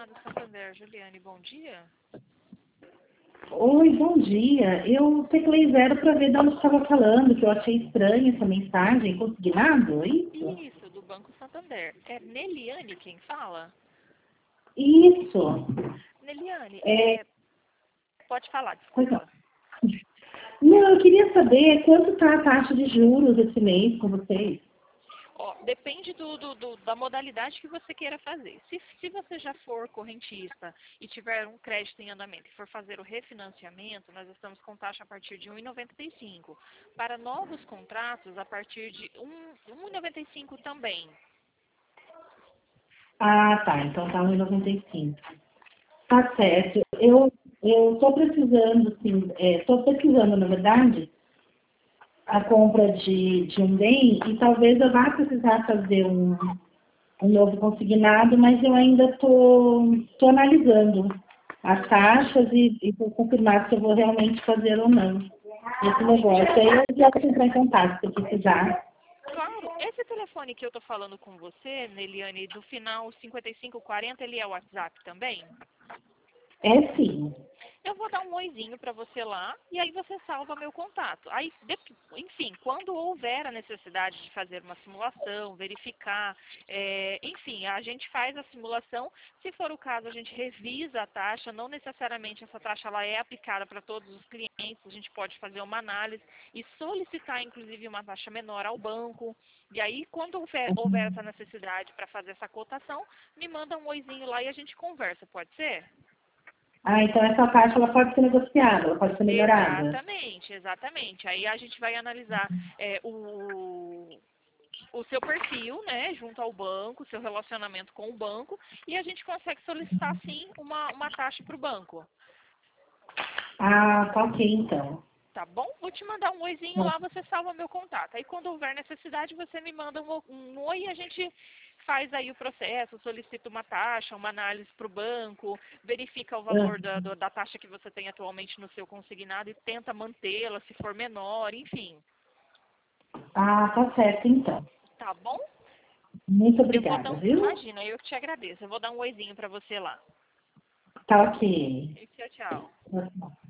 do Santander, Juliane, bom dia. Oi, bom dia. Eu teclei zero para ver de onde estava falando, que eu achei estranha essa mensagem. Consignado, é isso? Isso, do Banco Santander. É Neliane quem fala? Isso. Neliane, É, pode falar, pois não. desculpa. Não, eu queria saber quanto está a taxa de juros esse mês com vocês. Ó, depende da modalidade que você queira fazer. Se você já for correntista e tiver um crédito em andamento e for fazer o refinanciamento, nós estamos com taxa a partir de 1,95. Para novos contratos, a partir de 1,95 também. Ah, tá. Então tá 1,95. Tá certo. Eu estou precisando, sim, estou pesquisando, na verdade, a compra de um bem e talvez eu vá precisar fazer um novo consignado, mas eu ainda estou analisando as taxas e vou confirmar se eu vou realmente fazer ou não esse negócio. Aí eu já vou entrar em contato se precisar. Claro, esse telefone que eu tô falando com você, Neliane, do final 5540, ele é o WhatsApp também? É sim. Eu vou dar um oizinho para você lá e aí você salva meu contato. Aí, enfim, quando houver a necessidade de fazer uma simulação, verificar, enfim, a gente faz a simulação. Se for o caso, a gente revisa a taxa. Não necessariamente essa taxa ela é aplicada para todos os clientes. A gente pode fazer uma análise e solicitar, inclusive, uma taxa menor ao banco. E aí, quando houver essa necessidade para fazer essa cotação, me manda um oizinho lá e a gente conversa, pode ser? Ah, então essa taxa ela pode ser negociada, ela pode ser melhorada. Exatamente, exatamente. Aí a gente vai analisar o seu perfil, né, junto ao banco, seu relacionamento com o banco, e a gente consegue solicitar, sim, uma taxa para o banco. Ah, tá ok então. Tá bom? Vou te mandar um oizinho lá, você salva meu contato. Aí quando houver necessidade, você me manda um oi e a gente faz aí o processo, solicita uma taxa, uma análise para o banco, verifica o valor da taxa que você tem atualmente no seu consignado e tenta mantê-la, se for menor, enfim. Ah, tá certo então. Tá bom? Muito Eu vou obrigada, dar viu? imagina, eu que te agradeço. Eu vou dar um oizinho para você lá. Tá ok. E tchau, tchau.